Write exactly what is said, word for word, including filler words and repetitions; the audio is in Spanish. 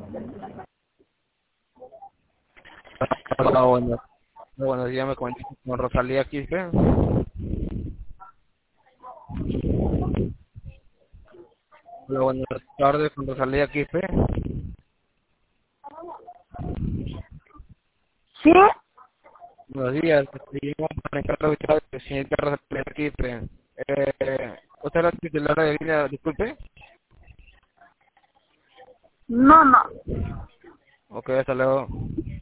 Hola, buenos, buenos días, me cuento con Rosalía Quispe. Hola, buenas tardes, con Rosalía Quispe. ¿Sí? Buenos días, seguimos para entrevistar al señor Rosalía Quispe. Eh, ¿Usted es la titular de línea? Disculpe. No, no. Ok, hasta luego.